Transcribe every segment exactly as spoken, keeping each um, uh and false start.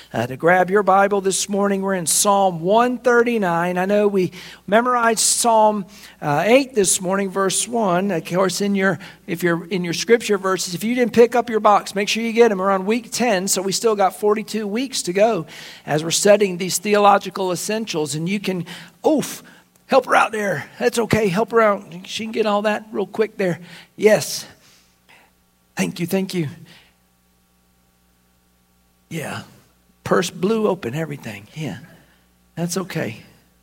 uh, to grab your Bible this morning. We're in Psalm one thirty-nine. I know we memorized Psalm uh, eight this morning, verse one. Of course, in your if you're in your scripture verses, if you didn't pick up your box, make sure you get them. We're on week ten, so we still got forty-two weeks to go as we're studying these theological essentials. And you can, oof, help her out there. That's okay. Help her out. She can get all that real quick there. Yes. Thank you. Thank you. Yeah. Purse blew open, everything. Yeah. That's okay.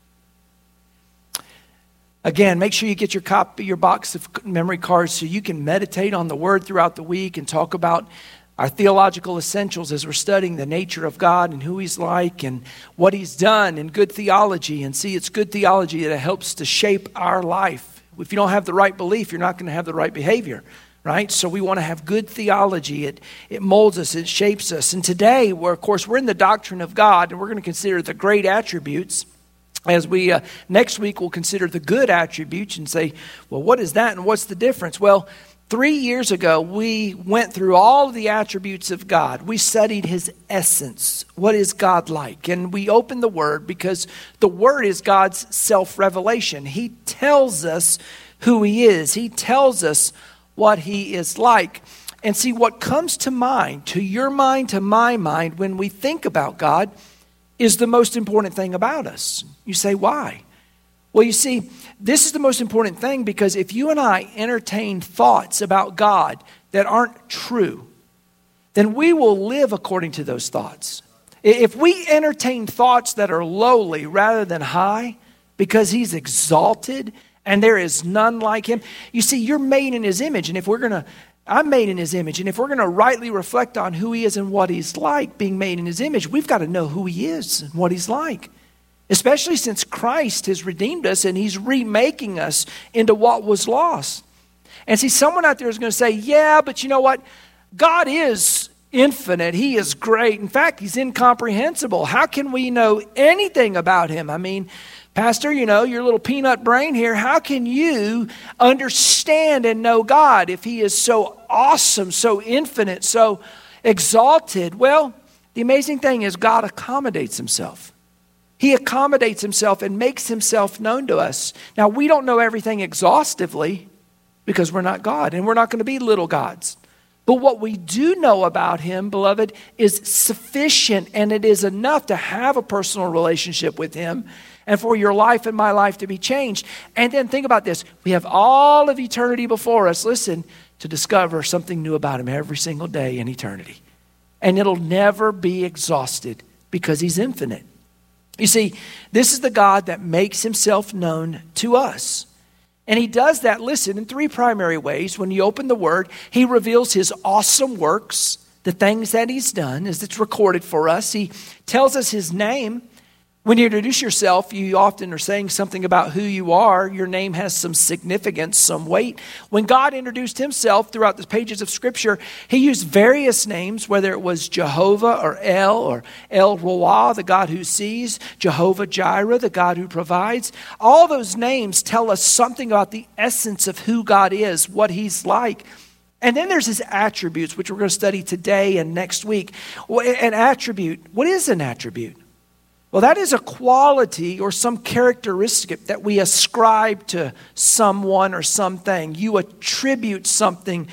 Again, make sure you get your copy, your box of memory cards so you can meditate on the Word throughout the week and talk about our theological essentials as we're studying the nature of God and who He's like and what He's done in good theology. And see, it's good theology that helps to shape our life. If you don't have the right belief, you're not going to have the right behavior, right? So we want to have good theology. It it molds us, it shapes us. And today, we're, of course, we're in the doctrine of God, and we're going to consider the great attributes. As we, uh, next week, we'll consider the good attributes and say, well, what is that and what's the difference? Well, three years ago, we went through all of the attributes of God. We studied His essence. What is God like? And we opened the Word because the Word is God's self-revelation. He tells us who He is. He tells us what He is like. And see, what comes to mind, to your mind, to my mind, when we think about God, is the most important thing about us. You say, why? Well, you see, this is the most important thing because if you and I entertain thoughts about God that aren't true, then we will live according to those thoughts. If we entertain thoughts that are lowly rather than high, because He's exalted and there is none like Him, you see, you're made in His image. And if we're going to, I'm made in His image. And if we're going to rightly reflect on who He is and what He's like, being made in His image, we've got to know who He is and what He's like. Especially since Christ has redeemed us and He's remaking us into what was lost. And see, someone out there is going to say, yeah, but you know what? God is infinite. He is great. In fact, He's incomprehensible. How can we know anything about Him? I mean, Pastor, you know, your little peanut brain here, how can you understand and know God if He is so awesome, so infinite, so exalted? Well, the amazing thing is God accommodates Himself. He accommodates Himself and makes Himself known to us. Now, we don't know everything exhaustively because we're not God and we're not going to be little gods. But what we do know about Him, beloved, is sufficient, and it is enough to have a personal relationship with Him and for your life and my life to be changed. And then think about this. We have all of eternity before us, listen, to discover something new about Him every single day in eternity. And it'll never be exhausted because He's infinite. You see, this is the God that makes Himself known to us. And He does that, listen, in three primary ways. When you open the Word, He reveals His awesome works, the things that He's done, as it's recorded for us. He tells us His name. When you introduce yourself, you often are saying something about who you are. Your name has some significance, some weight. When God introduced Himself throughout the pages of Scripture, He used various names, whether it was Jehovah or El or El Roi, the God who sees, Jehovah Jireh, the God who provides. All those names tell us something about the essence of who God is, what He's like. And then there's His attributes, which we're going to study today and next week. An attribute, what is an attribute? Well, that is a quality or some characteristic that we ascribe to someone or something. You attribute something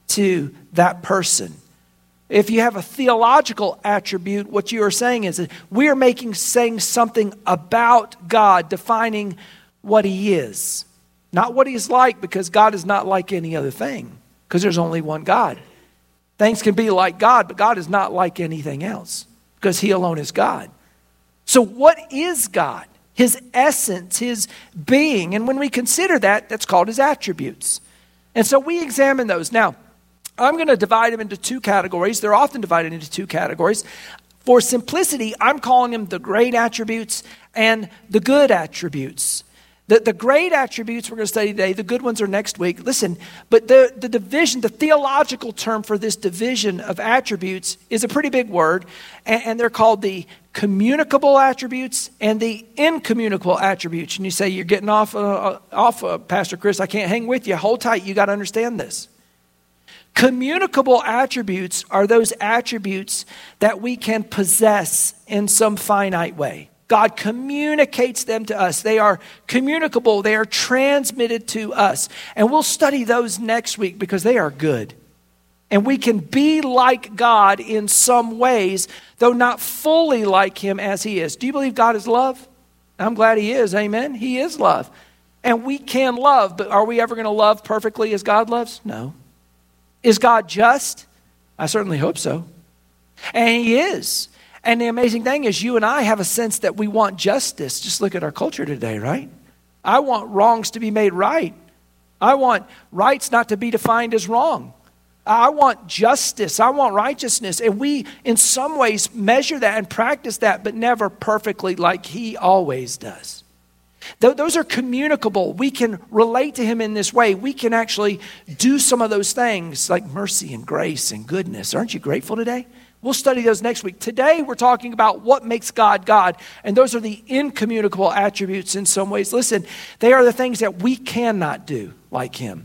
to that person. If you have a theological attribute, what you are saying is that we are making saying something about God, defining what He is. Not what He's like, because God is not like any other thing, because there's only one God. Things can be like God, but God is not like anything else, because He alone is God. So what is God? His essence, His being. And when we consider that, that's called His attributes. And so we examine those. Now, I'm going to divide them into two categories. They're often divided into two categories. For simplicity, I'm calling them the great attributes and the good attributes. The, the great attributes we're going to study today, the good ones are next week. Listen, but the, the division, the theological term for this division of attributes is a pretty big word, and, and they're called the communicable attributes and the incommunicable attributes. And you say, you're getting off, uh, off uh, Pastor Chris, I can't hang with you. Hold tight, you got to understand this. Communicable attributes are those attributes that we can possess in some finite way. God communicates them to us. They are communicable. They are transmitted to us. And we'll study those next week because they are good. And we can be like God in some ways, though not fully like him as he is. Do you believe God is love? I'm glad he is. Amen. He is love. And we can love, but are we ever going to love perfectly as God loves? No. Is God just? I certainly hope so. And he is. And the amazing thing is you and I have a sense that we want justice. Just look at our culture today, right? I want wrongs to be made right. I want rights not to be defined as wrong. I want justice. I want righteousness. And we, in some ways, measure that and practice that, but never perfectly like he always does. Th- those are communicable. We can relate to him in this way. We can actually do some of those things like mercy and grace and goodness. Aren't you grateful today? We'll study those next week. Today, we're talking about what makes God God. And those are the incommunicable attributes in some ways. Listen, they are the things that we cannot do like him.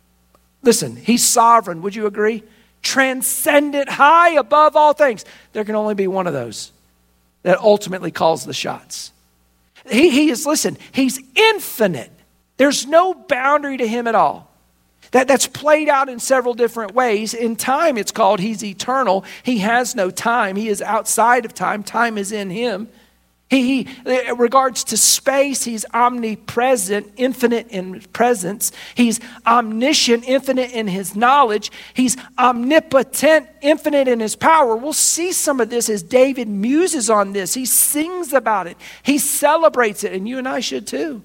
Listen, he's sovereign. Would you agree? Transcendent, high above all things. There can only be one of those that ultimately calls the shots. He, he is, listen, he's infinite. There's no boundary to him at all. That, that's played out in several different ways. In time, it's called he's eternal. He has no time. He is outside of time. Time is in him. He, he in regards to space, he's omnipresent, infinite in presence. He's omniscient, infinite in his knowledge. He's omnipotent, infinite in his power. We'll see some of this as David muses on this. He sings about it. He celebrates it, and you and I should too.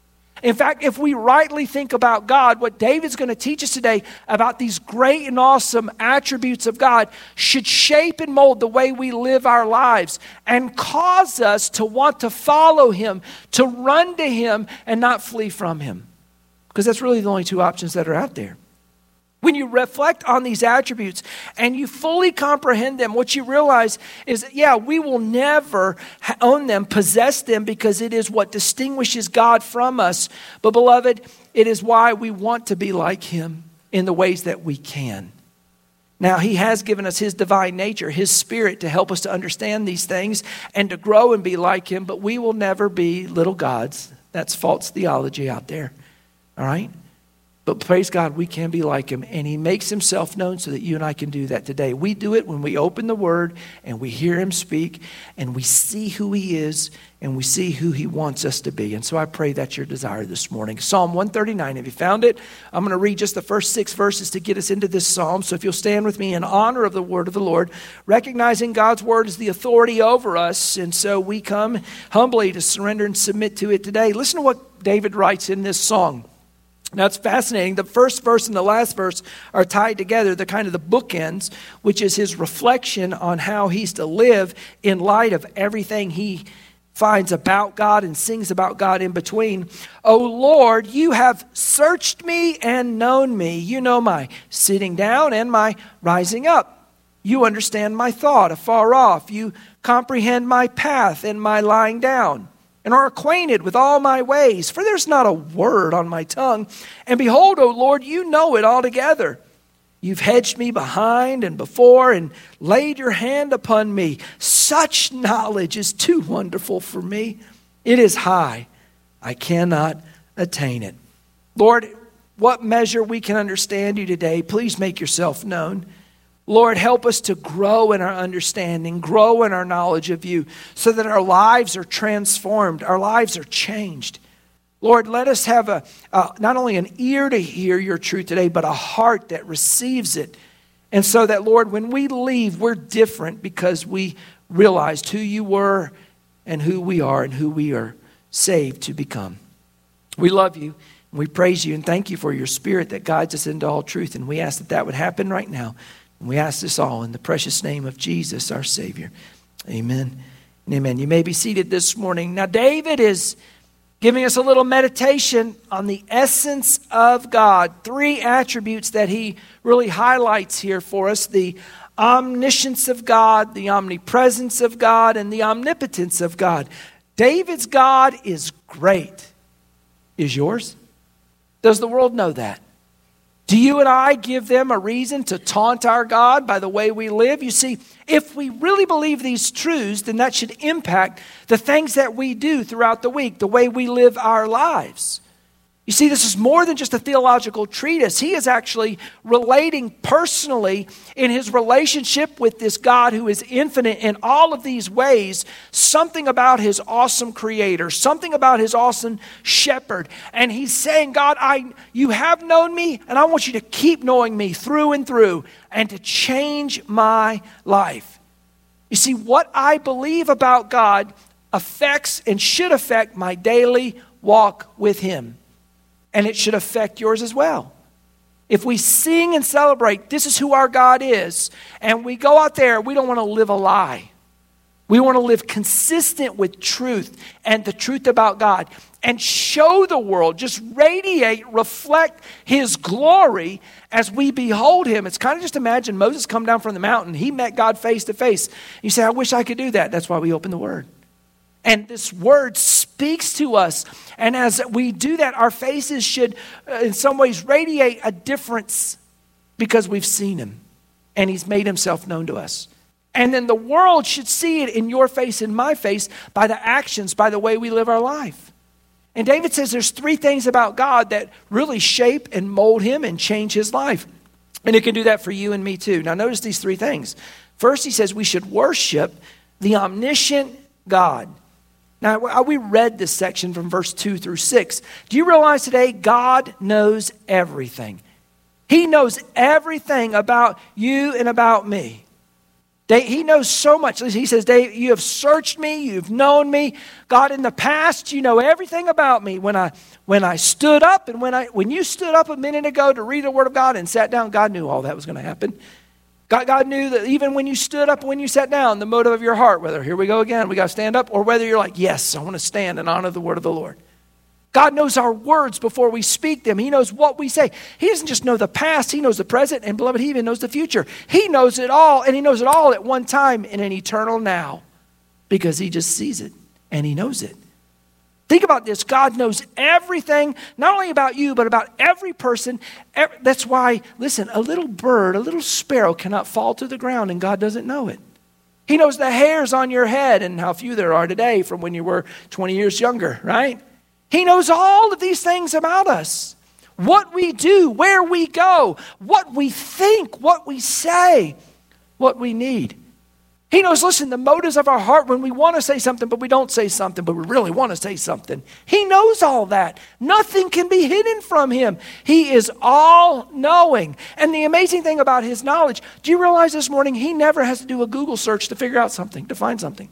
In fact, if we rightly think about God, what David's going to teach us today about these great and awesome attributes of God should shape and mold the way we live our lives and cause us to want to follow him, to run to him and not flee from him. Because that's really the only two options that are out there. When you reflect on these attributes and you fully comprehend them, what you realize is, yeah, we will never own them, possess them, because it is what distinguishes God from us. But beloved, it is why we want to be like him in the ways that we can. Now, he has given us his divine nature, his spirit, to help us to understand these things and to grow and be like him. But we will never be little gods. That's false theology out there. All right? But praise God, we can be like him, and he makes himself known so that you and I can do that today. We do it when we open the word and we hear him speak and we see who he is and we see who he wants us to be. And so I pray that's your desire this morning. Psalm one thirty-nine, have you found it? I'm going to read just the first six verses to get us into this psalm. So if you'll stand with me in honor of the word of the Lord, recognizing God's word is the authority over us. And so we come humbly to surrender and submit to it today. Listen to what David writes in this song. Now, it's fascinating. The first verse and the last verse are tied together. They're kind of the bookends, which is his reflection on how he's to live in light of everything he finds about God and sings about God in between. O Lord, you have searched me and known me. You know my sitting down and my rising up. You understand my thought afar off. You comprehend my path and my lying down, and are acquainted with all my ways, for there's not a word on my tongue. And behold, O Lord, you know it altogether. You've hedged me behind and before and laid your hand upon me. Such knowledge is too wonderful for me. It is high. I cannot attain it. Lord, what measure we can understand you today, please make yourself known. Lord, help us to grow in our understanding, grow in our knowledge of you, so that our lives are transformed, our lives are changed. Lord, let us have a, a not only an ear to hear your truth today, but a heart that receives it. And so that, Lord, when we leave, we're different because we realized who you were and who we are and who we are saved to become. We love you, and we praise you, and thank you for your spirit that guides us into all truth. And we ask that that would happen right now. And we ask this all in the precious name of Jesus, our Savior. Amen and amen. You may be seated this morning. Now, David is giving us a little meditation on the essence of God. Three attributes that he really highlights here for us: the omniscience of God, the omnipresence of God, and the omnipotence of God. David's God is great. Is yours? Does the world know that? Do you and I give them a reason to taunt our God by the way we live? You see, if we really believe these truths, then that should impact the things that we do throughout the week, the way we live our lives. You see, this is more than just a theological treatise. He is actually relating personally in his relationship with this God who is infinite in all of these ways, something about his awesome creator, something about his awesome shepherd. And he's saying, God, I, you have known me, and I want you to keep knowing me through and through and to change my life. You see, what I believe about God affects and should affect my daily walk with him. And it should affect yours as well. If we sing and celebrate, this is who our God is, and we go out there, we don't want to live a lie. We want to live consistent with truth and the truth about God and show the world, just radiate, reflect his glory as we behold him. It's kind of just imagine Moses come down from the mountain. He met God face to face. You say, I wish I could do that. That's why we open the Word. And this word speaks to us. And as we do that, our faces should, uh, in some ways, radiate a difference because we've seen him. And he's made himself known to us. And then the world should see it in your face and my face by the actions, by the way we live our life. And David says there's three things about God that really shape and mold him and change his life. And it can do that for you and me too. Now notice these three things. First, he says we should worship the omniscient God. Now, we read this section from verse two through six. Do you realize today God knows everything? He knows everything about you and about me. He knows so much. He says, Dave, you have searched me. You've known me. God, in the past, you know everything about me. When I when I stood up and when I when you stood up a minute ago to read the Word of God and sat down, God knew all that was going to happen. God, God knew that even when you stood up and when you sat down, the motive of your heart, whether here we go again, we got to stand up, or whether you're like, yes, I want to stand and honor the word of the Lord. God knows our words before we speak them. He knows what we say. He doesn't just know the past. He knows the present. And beloved, he even knows the future. He knows it all. And he knows it all at one time in an eternal now. Because he just sees it and he knows it. Think about this. God knows everything, not only about you, but about every person. That's why, listen, a little bird, a little sparrow cannot fall to the ground and God doesn't know it. He knows the hairs on your head and how few there are today from when you were twenty years younger, right? He knows all of these things about us. What we do, where we go, what we think, what we say, what we need. He knows, listen, the motives of our heart when we want to say something, but we don't say something, but we really want to say something. He knows all that. Nothing can be hidden from him. He is all-knowing. And the amazing thing about his knowledge, do you realize this morning, he never has to do a Google search to figure out something, to find something.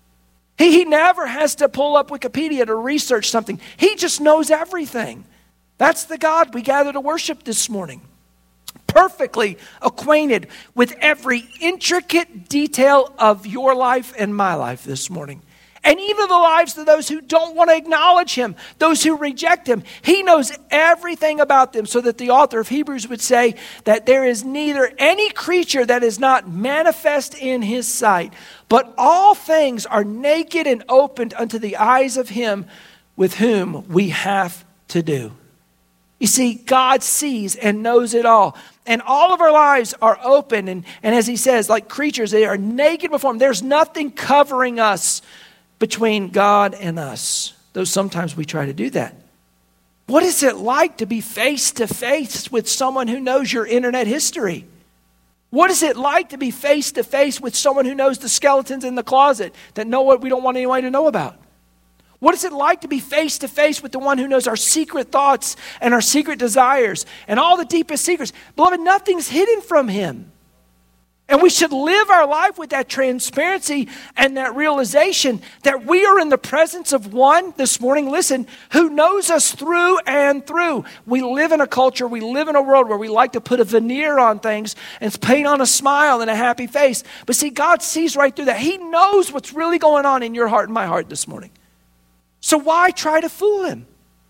He, he never has to pull up Wikipedia to research something. He just knows everything. That's the God we gather to worship this morning. Perfectly acquainted with every intricate detail of your life and my life this morning. And even the lives of those who don't want to acknowledge him, those who reject him. He knows everything about them, so that the author of Hebrews would say that there is neither any creature that is not manifest in his sight, but all things are naked and opened unto the eyes of him with whom we have to do. You see, God sees and knows it all. And all of our lives are open. And, and as he says, like creatures, they are naked before him. There's nothing covering us between God and us. Though sometimes we try to do that. What is it like to be face to face with someone who knows your internet history? What is it like to be face to face with someone who knows the skeletons in the closet that know what we don't want anyone to know about? What is it like to be face to face with the one who knows our secret thoughts and our secret desires and all the deepest secrets? Beloved, nothing's hidden from him. And we should live our life with that transparency and that realization that we are in the presence of one this morning, listen, who knows us through and through. We live in a culture, we live in a world where we like to put a veneer on things and paint on a smile and a happy face. But see, God sees right through that. He knows what's really going on in your heart and my heart this morning. So why try to fool him?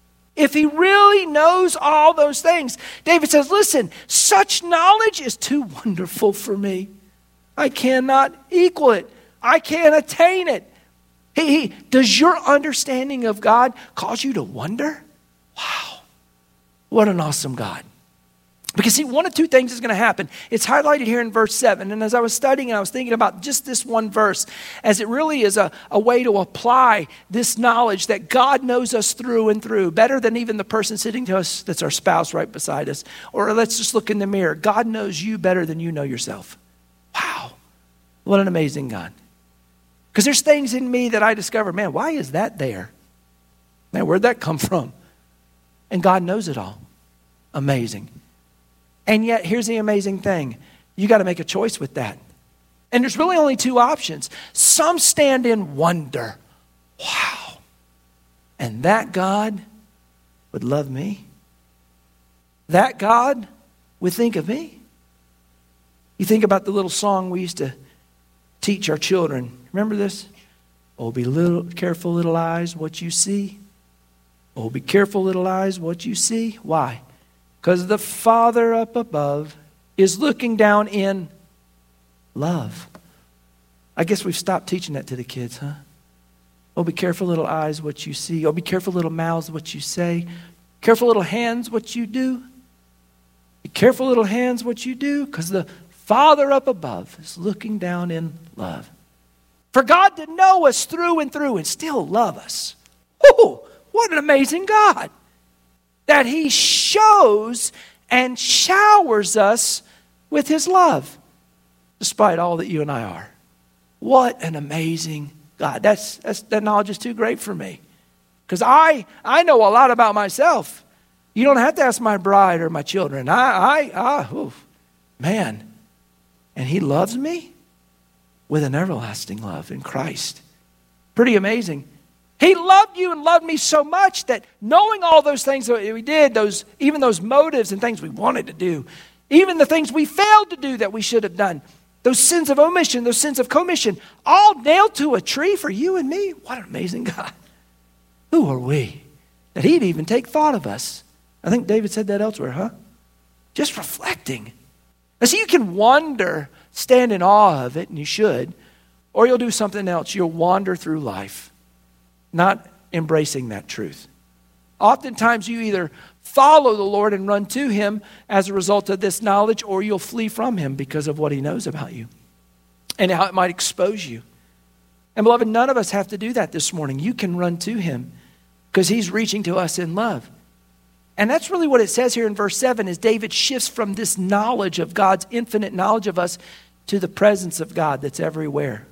If he really knows all those things. David says, listen, such knowledge is too wonderful for me. I cannot equal it. I can't attain it. He, he, does your understanding of God cause you to wonder? Wow, what an awesome God. Because see, one of two things is going to happen. It's highlighted here in verse seven. And as I was studying, I was thinking about just this one verse, as it really is a, a way to apply this knowledge that God knows us through and through, better than even the person sitting to us that's our spouse right beside us. Or let's just look in the mirror. God knows you better than you know yourself. Wow. What an amazing God. Because there's things in me that I discover, man, why is that there? Man, where'd that come from? And God knows it all. Amazing. And yet, here's the amazing thing. You got to make a choice with that. And there's really only two options. Some stand in wonder. Wow. And that God would love me? That God would think of me? You think about the little song we used to teach our children. Remember this? Oh, be little, careful, little eyes, what you see. Oh, be careful, little eyes, what you see. Why? Because the Father up above is looking down in love. I guess we've stopped teaching that to the kids, huh? Oh, be careful, little eyes, what you see. Oh, be careful, little mouths, what you say. Careful, little hands, what you do. Be careful, little hands, what you do. Because the Father up above is looking down in love. For God to know us through and through and still love us. Oh, what an amazing God. That he shows and showers us with his love, despite all that you and I are. What an amazing God. That's, that's that knowledge is too great for me. Because I, I know a lot about myself. You don't have to ask my bride or my children. I, I, I oof, man. And he loves me with an everlasting love in Christ. Pretty amazing. He loved you and loved me so much that knowing all those things that we did, those even those motives and things we wanted to do, even the things we failed to do that we should have done, those sins of omission, those sins of commission, all nailed to a tree for you and me. What an amazing God. Who are we that he'd even take thought of us? I think David said that elsewhere, huh? Just reflecting. Now, see, you can wonder, stand in awe of it, and you should, or you'll do something else. You'll wander through life, not embracing that truth. Oftentimes you either follow the Lord and run to him as a result of this knowledge, or you'll flee from him because of what he knows about you and how it might expose you. And beloved, none of us have to do that this morning. You can run to him because he's reaching to us in love. And that's really what it says here in verse seven, is David shifts from this knowledge of God's infinite knowledge of us to the presence of God that's everywhere.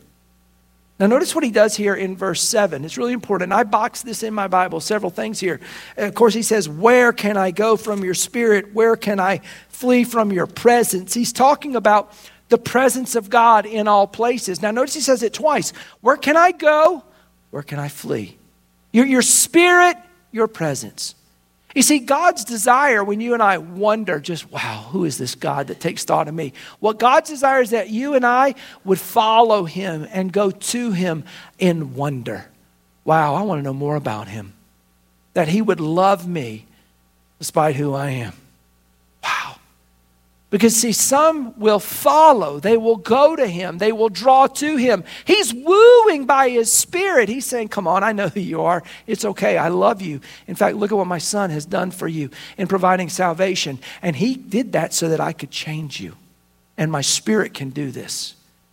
Now notice what he does here in verse seven. It's really important. I boxed this in my Bible, several things here. And of course, he says, where can I go from your spirit? Where can I flee from your presence? He's talking about the presence of God in all places. Now notice he says it twice. Where can I go? Where can I flee? Your, your spirit, your presence. You see, God's desire, when you and I wonder just, wow, who is this God that takes thought of me? What God's desire is that you and I would follow him and go to him in wonder. Wow, I want to know more about him. That he would love me despite who I am. Wow. Because see, some will follow. They will go to him. They will draw to him. He's wooing by his spirit. He's saying, come on, I know who you are. It's okay. I love you. In fact, look at what my son has done for you in providing salvation. And he did that so that I could change you. And my spirit can do this.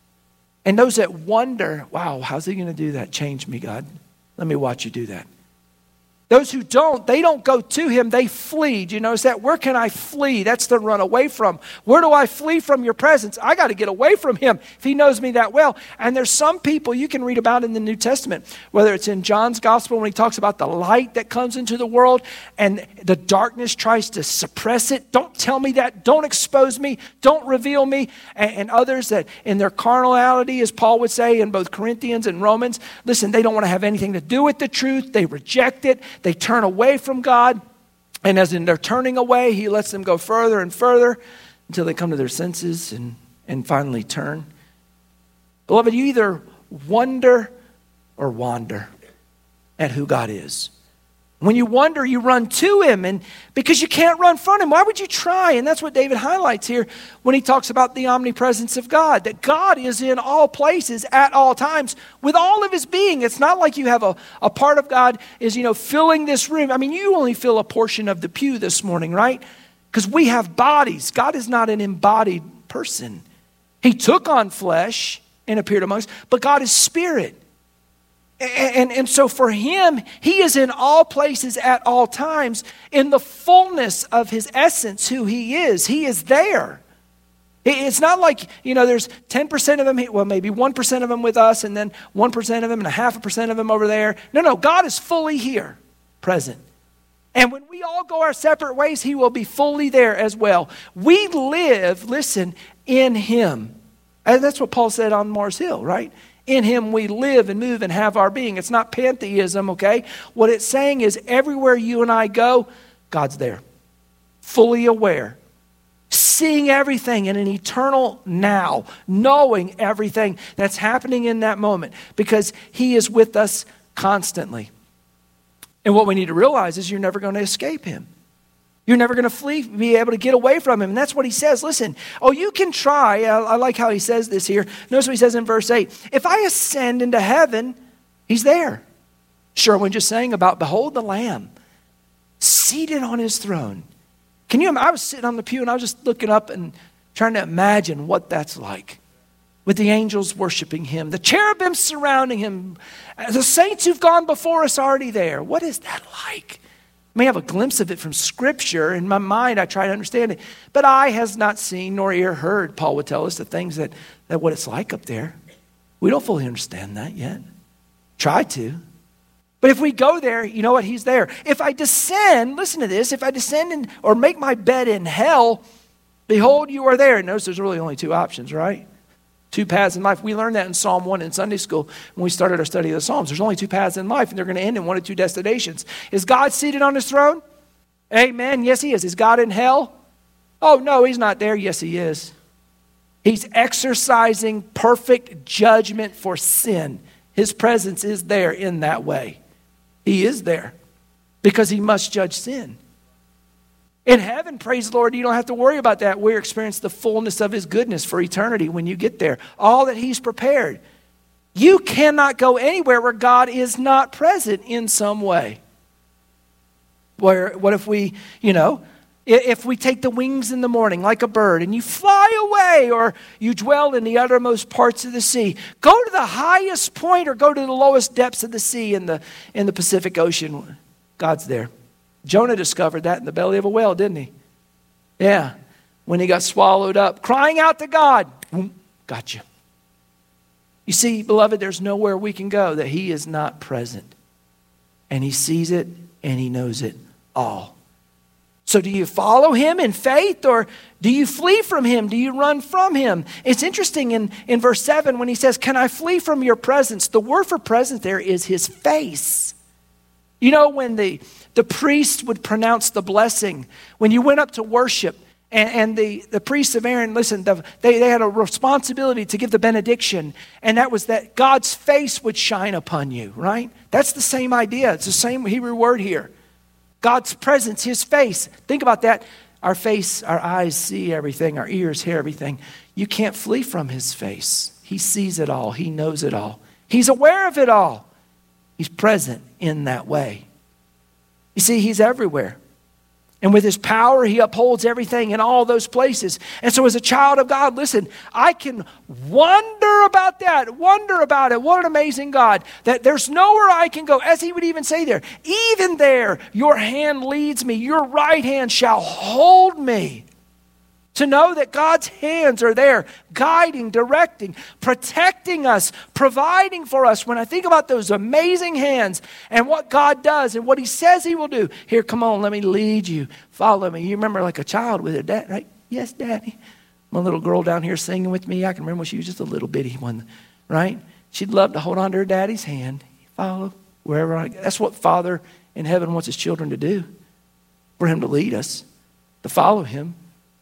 And those that wonder, wow, how's he going to do that? Change me, God. Let me watch you do that. Those who don't, they don't go to him, they flee. Do you notice that? Where can I flee? That's the run away from. Where do I flee from your presence? I got to get away from him if he knows me that well. And there's some people you can read about in the New Testament, whether it's in John's gospel when he talks about the light that comes into the world and the darkness tries to suppress it. Don't tell me that. Don't expose me. Don't reveal me. And, and others that in their carnality, as Paul would say in both Corinthians and Romans, listen, they don't want to have anything to do with the truth. They reject it. They turn away from God, and as in they're turning away, he lets them go further and further until they come to their senses and, and finally turn. Beloved, you either wonder or wander at who God is. When you wonder, you run to him, and because you can't run from him, why would you try? And that's what David highlights here when he talks about the omnipresence of God, that God is in all places at all times with all of his being. It's not like you have a, a part of God is, you know, filling this room. I mean, you only fill a portion of the pew this morning, right? Because we have bodies. God is not an embodied person. He took on flesh and appeared among us, but God is spirit. And, and, and so for him, he is in all places at all times in the fullness of his essence, who he is. He is there. It's not like, you know, there's ten percent of them, well, maybe one percent of them with us, and then one percent of them and a half a percent of them over there. No, no, God is fully here, present. And when we all go our separate ways, he will be fully there as well. We live, listen, in him. And that's what Paul said on Mars Hill, right? In him we live and move and have our being. It's not pantheism, okay? What it's saying is everywhere you and I go, God's there. Fully aware. Seeing everything in an eternal now. Knowing everything that's happening in that moment. Because he is with us constantly. And what we need to realize is you're never going to escape him. You're never going to flee, be able to get away from him. And that's what he says. Listen, oh, you can try. I, I like how he says this here. Notice what he says in verse eight. If I ascend into heaven, he's there. Sherwin just sang about, behold the Lamb, seated on his throne. Can you imagine? I was sitting on the pew and I was just looking up and trying to imagine what that's like. With the angels worshiping him, the cherubim surrounding him, the saints who've gone before us already there. What is that like? I may have a glimpse of it from Scripture. In my mind, I try to understand it. But eye has not seen nor ear heard, Paul would tell us, the things that, that what it's like up there. We don't fully understand that yet. Try to. But if we go there, you know what? He's there. If I descend, listen to this, if I descend in, or make my bed in hell, behold, you are there. And notice there's really only two options, right? Two paths in life. We learned that in Psalm one in Sunday school when we started our study of the Psalms. There's only two paths in life, and they're going to end in one of two destinations. Is God seated on his throne? Amen. Yes, he is. Is God in hell? Oh, no, he's not there. Yes, he is. He's exercising perfect judgment for sin. His presence is there in that way. He is there because he must judge sin. In heaven, praise the Lord, you don't have to worry about that. We're experiencing the fullness of his goodness for eternity when you get there. All that he's prepared. You cannot go anywhere where God is not present in some way. Where, what if we, you know, if we take the wings in the morning like a bird and you fly away, or you dwell in the uttermost parts of the sea, go to the highest point or go to the lowest depths of the sea in the, in the Pacific Ocean. God's there. Jonah discovered that in the belly of a whale, didn't he? Yeah. When he got swallowed up, crying out to God. Got you. You see, beloved, there's nowhere we can go that he is not present. And he sees it and he knows it all. So do you follow him in faith, or do you flee from him? Do you run from him? It's interesting in, in verse seven when he says, can I flee from your presence? The word for presence there is his face. You know, when the, the priest would pronounce the blessing, when you went up to worship, and, and the, the priests of Aaron, listen, the, they, they had a responsibility to give the benediction, and that was that God's face would shine upon you, right? That's the same idea. It's the same Hebrew word here. God's presence, his face. Think about that. Our face, our eyes see everything, our ears hear everything. You can't flee from his face. He sees it all. He knows it all. He's aware of it all. He's present in that way. You see, he's everywhere. And with his power, he upholds everything in all those places. And so as a child of God, listen, I can wonder about that, wonder about it. What an amazing God, that there's nowhere I can go. As he would even say there, even there, your hand leads me. Your right hand shall hold me. To know that God's hands are there, guiding, directing, protecting us, providing for us. When I think about those amazing hands and what God does and what he says he will do. Here, come on, let me lead you. Follow me. You remember like a child with her dad, right? Yes, Daddy. My little girl down here singing with me. I can remember when she was just a little bitty one, right? She'd love to hold on to her daddy's hand. Follow wherever I go. That's what Father in heaven wants his children to do. For him to lead us, to follow him.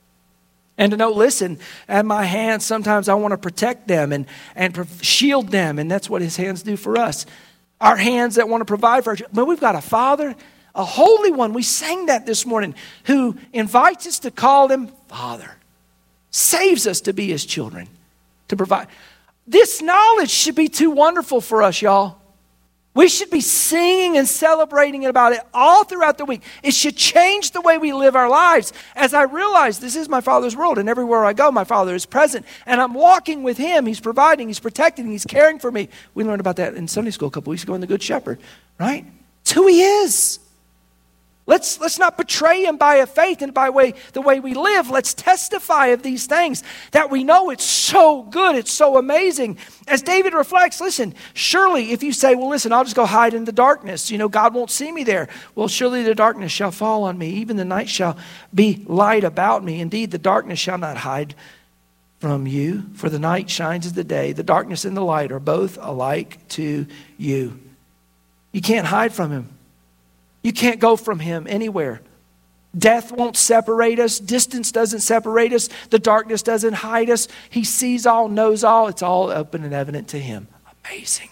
And to know, listen, at my hands, sometimes I want to protect them and, and shield them. And that's what his hands do for us. Our hands that want to provide for us. But we've got a Father, a Holy One. We sang that this morning, who invites us to call him Father. Saves us to be his children. To provide. This knowledge should be too wonderful for us, y'all. We should be singing and celebrating about it all throughout the week. It should change the way we live our lives. As I realize this is my Father's world, and everywhere I go, my Father is present. And I'm walking with Him. He's providing, He's protecting, He's caring for me. We learned about that in Sunday school a couple weeks ago in the Good Shepherd, right? It's who He is. Let's, let's not betray Him by a faith and by way, the way we live. Let's testify of these things that we know it's so good, it's so amazing. As David reflects, listen, surely if you say, well, listen, I'll just go hide in the darkness. You know, God won't see me there. Well, surely the darkness shall fall on me. Even the night shall be light about me. Indeed, the darkness shall not hide from you. For the night shines as the day. The darkness and the light are both alike to you. You can't hide from Him. You can't go from Him anywhere. Death won't separate us. Distance doesn't separate us. The darkness doesn't hide us. He sees all, knows all. It's all open and evident to Him. Amazing.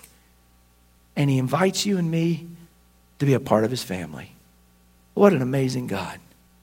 And He invites you and me to be a part of His family. What an amazing God.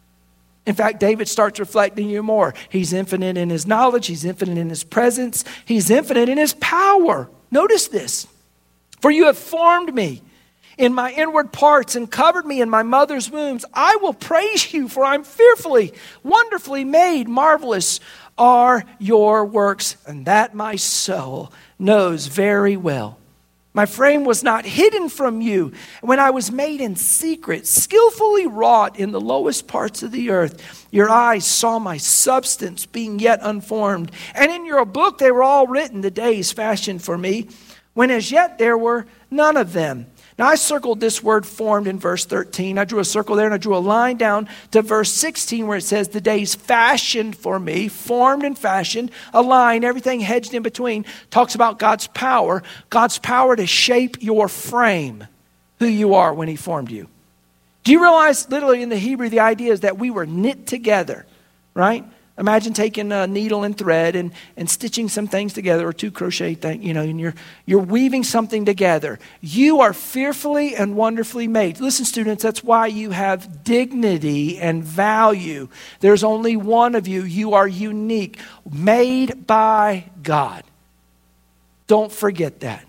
In fact, David starts reflecting you more. He's infinite in His knowledge. He's infinite in His presence. He's infinite in His power. Notice this. For you have formed me in my inward parts and covered me in my mother's wombs. I will praise you, for I'm fearfully, wonderfully made. Marvelous are your works, and that my soul knows very well. My frame was not hidden from you when I was made in secret, skillfully wrought in the lowest parts of the earth. Your eyes saw my substance being yet unformed, and in your book they were all written, the days fashioned for me, when as yet there were none of them. Now, I circled this word formed in verse thirteen. I drew a circle there and I drew a line down to verse sixteen where it says, the days fashioned for me, formed and fashioned, a line, everything hedged in between, talks about God's power, God's power to shape your frame, who you are when He formed you. Do you realize, literally in the Hebrew, the idea is that we were knit together, right? Imagine taking a needle and thread and, and stitching some things together, or two crochet things, you know, and you're, you're weaving something together. You are fearfully and wonderfully made. Listen, students, that's why you have dignity and value. There's only one of you. You are unique, made by God. Don't forget that.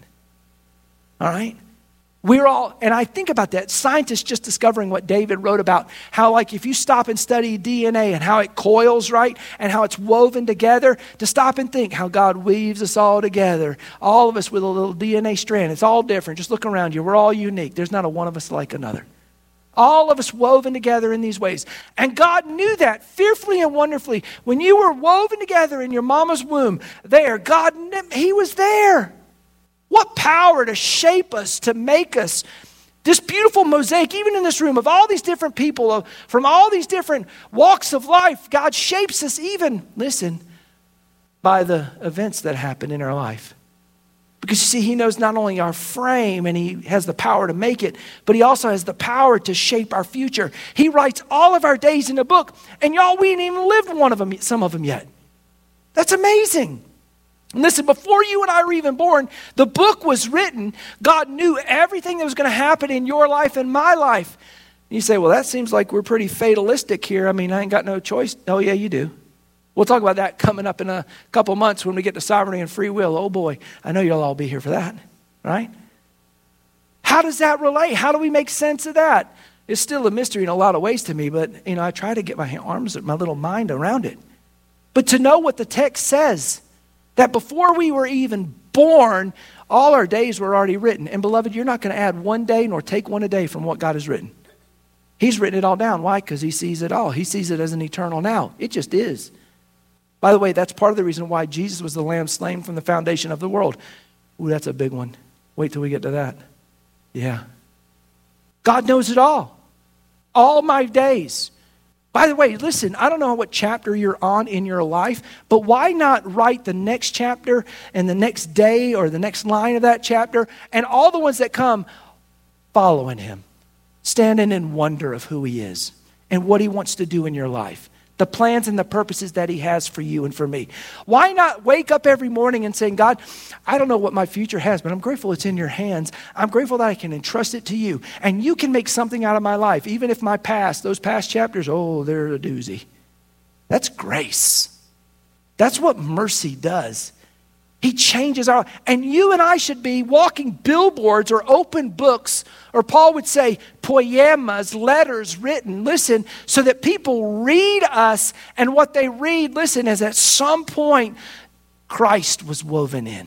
All right? We're all, and I think about that, scientists just discovering what David wrote about, how like if you stop and study D N A and how it coils, right, and how it's woven together, to stop and think how God weaves us all together, all of us with a little D N A strand. It's all different. Just look around you. We're all unique. There's not a one of us like another. All of us woven together in these ways. And God knew that fearfully and wonderfully. When you were woven together in your mama's womb, there, God, He was there. What power to shape us, to make us. This beautiful mosaic, even in this room, of all these different people, of, from all these different walks of life, God shapes us even, listen, by the events that happen in our life. Because you see, He knows not only our frame and He has the power to make it, but He also has the power to shape our future. He writes all of our days in a book, and y'all, we ain't even lived one of them, some of them yet. That's amazing. And listen, before you and I were even born, the book was written. God knew everything that was going to happen in your life and my life. And you say, well, that seems like we're pretty fatalistic here. I mean, I ain't got no choice. Oh, yeah, you do. We'll talk about that coming up in a couple months when we get to sovereignty and free will. Oh, boy, I know you'll all be here for that, right? How does that relate? How do we make sense of that? It's still a mystery in a lot of ways to me, but, you know, I try to get my arms, my little mind around it. But to know what the text says, that before we were even born, all our days were already written. And beloved, you're not going to add one day nor take one a day from what God has written. He's written it all down. Why? Because He sees it all. He sees it as an eternal now. It just is. By the way, that's part of the reason why Jesus was the lamb slain from the foundation of the world. Ooh, that's a big one. Wait till we get to that. Yeah. God knows it all. All my days. By the way, listen, I don't know what chapter you're on in your life, but why not write the next chapter and the next day or the next line of that chapter and all the ones that come following Him, standing in wonder of who He is and what He wants to do in your life, the plans and the purposes that He has for you and for me. Why not wake up every morning and saying, God, I don't know what my future has, but I'm grateful it's in your hands. I'm grateful that I can entrust it to you. And you can make something out of my life, even if my past, those past chapters, oh, they're a doozy. That's grace. That's what mercy does. He changes our, and you and I should be walking billboards or open books, or Paul would say poemas, letters written, listen, so that people read us, and what they read, listen, is at some point Christ was woven in,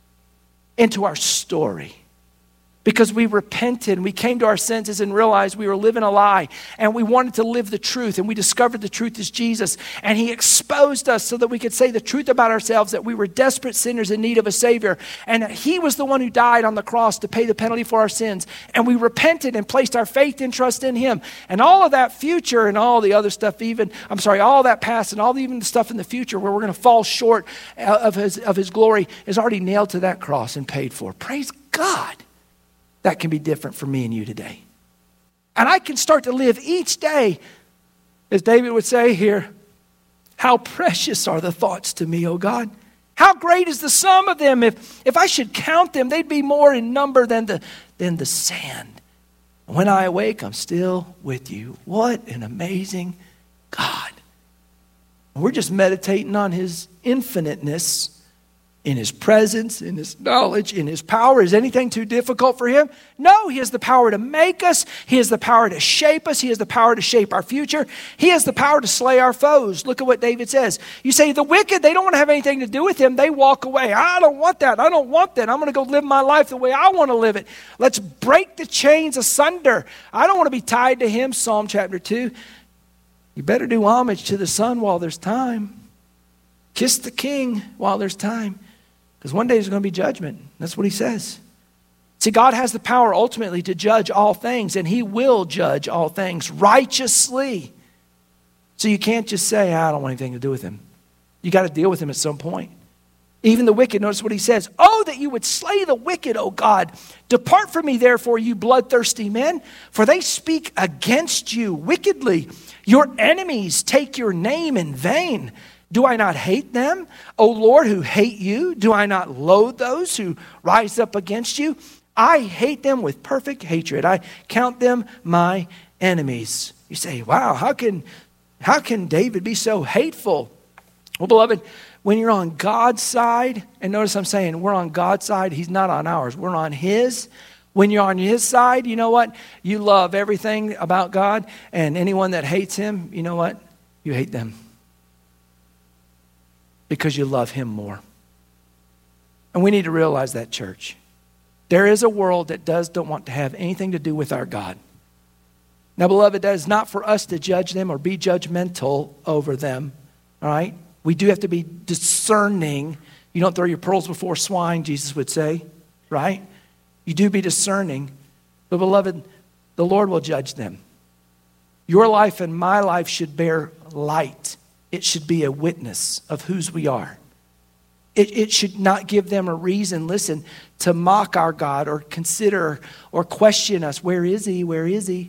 into our story. Because we repented and we came to our senses and realized we were living a lie, and we wanted to live the truth, and we discovered the truth is Jesus, and he exposed us so that we could say the truth about ourselves, that we were desperate sinners in need of a Savior, and that he was the one who died on the cross to pay the penalty for our sins, and we repented and placed our faith and trust in him. And all of that future and all the other stuff, even, I'm sorry, all that past and all the, even the stuff in the future where we're going to fall short of his, of his glory is already nailed to that cross and paid for. Praise God. That can be different for me and you today. And I can start to live each day, as David would say here, how precious are the thoughts to me, O God. How great is the sum of them. If, if I should count them, they'd be more in number than the, than the sand. When I awake, I'm still with you. What an amazing God. We're just meditating on his infiniteness, in his presence, in his knowledge, in his power. Is anything too difficult for him? No, he has the power to make us. He has the power to shape us. He has the power to shape our future. He has the power to slay our foes. Look at what David says. You say, the wicked, they don't want to have anything to do with him. They walk away. I don't want that. I don't want that. I'm going to go live my life the way I want to live it. Let's break the chains asunder. I don't want to be tied to him. Psalm chapter two. You better do homage to the Son while there's time. Kiss the King while there's time. Because one day there's going to be judgment. That's what he says. See, God has the power ultimately to judge all things, and he will judge all things righteously. So you can't just say, I don't want anything to do with him. You got to deal with him at some point. Even the wicked, notice what he says. Oh, that you would slay the wicked, O God. Depart from me, therefore, you bloodthirsty men, for they speak against you wickedly. Your enemies take your name in vain. Do I not hate them, O Lord, who hate you? Do I not loathe those who rise up against you? I hate them with perfect hatred. I count them my enemies. You say, wow, how can, how can David be so hateful? Well, beloved, when you're on God's side, and notice I'm saying we're on God's side, he's not on ours. We're on his. When you're on his side, you know what? You love everything about God, and anyone that hates him, you know what? You hate them. Because you love him more. And we need to realize that, church. There is a world that does don't want to have anything to do with our God. Now, beloved, that is not for us to judge them or be judgmental over them. All right? We do have to be discerning. You don't throw your pearls before swine, Jesus would say. Right? You do be discerning. But, beloved, the Lord will judge them. Your life and my life should bear light. It should be a witness of whose we are. It, it should not give them a reason, listen, to mock our God or consider or question us. Where is he? Where is he?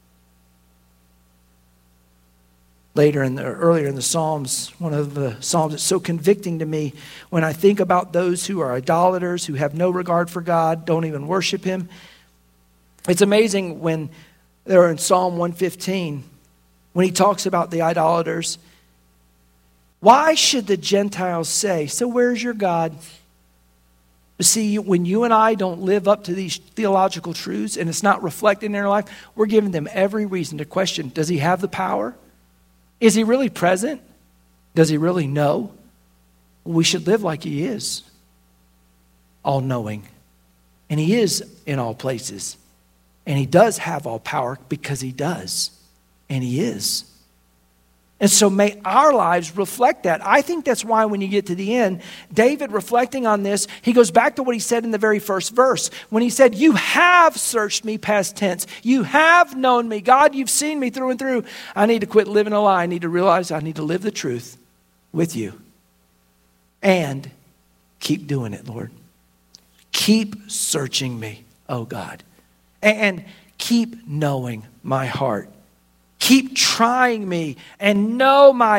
Later in the, earlier in the Psalms, one of the Psalms that's so convicting to me when I think about those who are idolaters, who have no regard for God, don't even worship him. It's amazing when they're in Psalm one fifteen, when he talks about the idolaters. Why should the Gentiles say, so where's your God? See, when you and I don't live up to these theological truths and it's not reflected in their life, we're giving them every reason to question, does he have the power? Is he really present? Does he really know? We should live like he is, all-knowing. And he is in all places. And he does have all power because he does. And he is. And so may our lives reflect that. I think that's why when you get to the end, David reflecting on this, he goes back to what he said in the very first verse. When he said, you have searched me, past tense. You have known me. God, you've seen me through and through. I need to quit living a lie. I need to realize I need to live the truth with you. And keep doing it, Lord. Keep searching me, oh God. And keep knowing my heart. Keep trying me and know my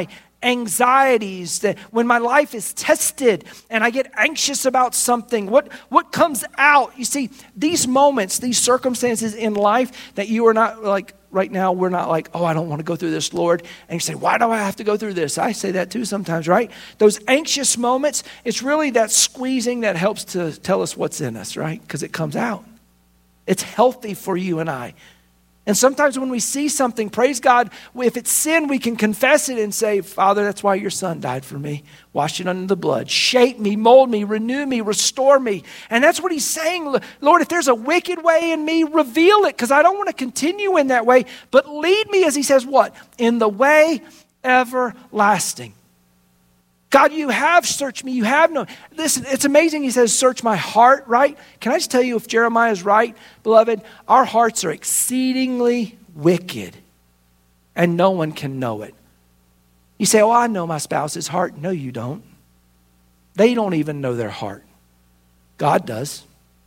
anxieties, that when my life is tested and I get anxious about something, what, what comes out? You see, these moments, these circumstances in life that you are not like, right now, we're not like, oh, I don't want to go through this, Lord. And you say, why do I have to go through this? I say that too sometimes, right? Those anxious moments, it's really that squeezing that helps to tell us what's in us, right? Because it comes out. It's healthy for you and I. And sometimes when we see something, praise God, if it's sin, we can confess it and say, Father, that's why your son died for me. Wash it under the blood. Shape me, mold me, renew me, restore me. And that's what he's saying. Lord, if there's a wicked way in me, reveal it, because I don't want to continue in that way. But lead me, as he says, what? In the way everlasting. God, you have searched me. You have known. Listen, it's amazing. He says, search my heart, right? Can I just tell you, if Jeremiah is right, beloved, our hearts are exceedingly wicked, and no one can know it. You say, oh, I know my spouse's heart. No, you don't. They don't even know their heart. God does.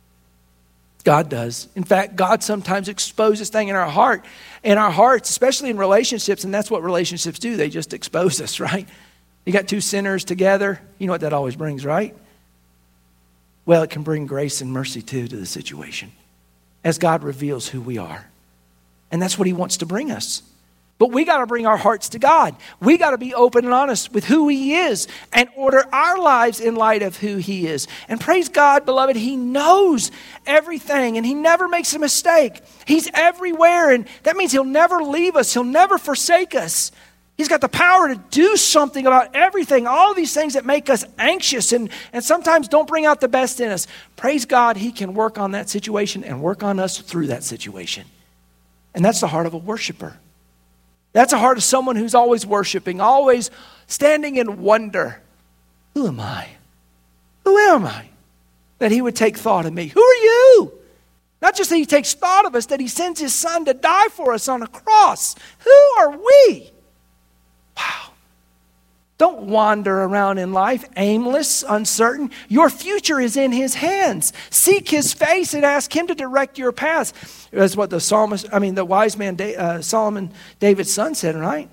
God does. In fact, God sometimes exposes things in our heart, in our hearts, especially in relationships, and that's what relationships do. They just expose us, right? You got two sinners together. You know what that always brings, right? Well, it can bring grace and mercy too to the situation as God reveals who we are. And that's what he wants to bring us. But we got to bring our hearts to God. We got to be open and honest with who he is and order our lives in light of who he is. And praise God, beloved, he knows everything and he never makes a mistake. He's everywhere, and that means he'll never leave us. He'll never forsake us. He's got the power to do something about everything, all of these things that make us anxious and, and sometimes don't bring out the best in us. Praise God, he can work on that situation and work on us through that situation. And that's the heart of a worshiper. That's the heart of someone who's always worshiping, always standing in wonder. Who am I? Who am I? That he would take thought of me. Who are you? Not just that he takes thought of us, that he sends his son to die for us on a cross. Who are we? Wow. Don't wander around in life aimless, uncertain. Your future is in his hands. Seek his face and ask him to direct your paths. That's what the psalmist, I mean, the wise man uh, Solomon, David's son, said, right?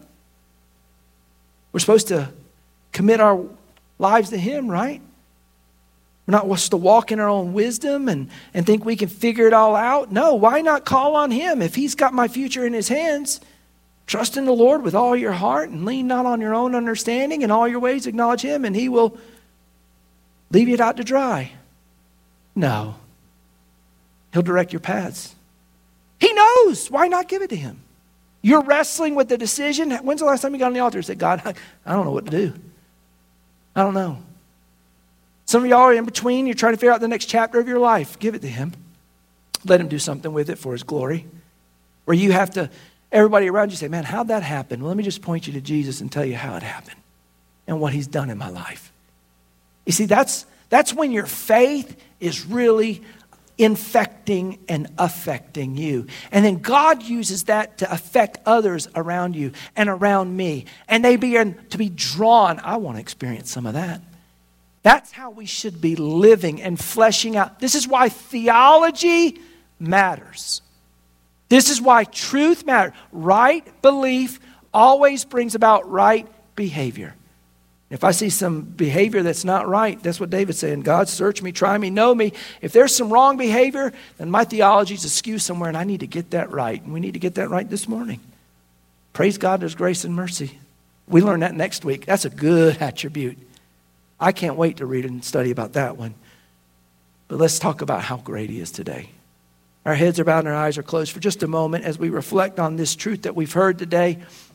We're supposed to commit our lives to him, right? We're not supposed to walk in our own wisdom and, and think we can figure it all out. No, why not call on him if he's got my future in his hands? Trust in the Lord with all your heart and lean not on your own understanding. In all your ways acknowledge him and he will leave you out to dry. No. He'll direct your paths. He knows. Why not give it to him? You're wrestling with the decision. When's the last time you got on the altar and said, God, I, I don't know what to do. I don't know. Some of y'all are in between. You're trying to figure out the next chapter of your life. Give it to him. Let him do something with it for his glory. Where you have to... Everybody around you say, man, how'd that happen? Well, let me just point you to Jesus and tell you how it happened and what he's done in my life. You see, that's, that's when your faith is really infecting and affecting you. And then God uses that to affect others around you and around me. And they begin to be drawn. I want to experience some of that. That's how we should be living and fleshing out. This is why theology matters. This is why truth matters. Right belief always brings about right behavior. If I see some behavior that's not right, that's what David's saying. God, search me, try me, know me. If there's some wrong behavior, then my theology's askew somewhere and I need to get that right. And we need to get that right this morning. Praise God, there's grace and mercy. We learn that next week. That's a good attribute. I can't wait to read and study about that one. But let's talk about how great he is today. Our heads are bowed and our eyes are closed for just a moment as we reflect on this truth that we've heard today.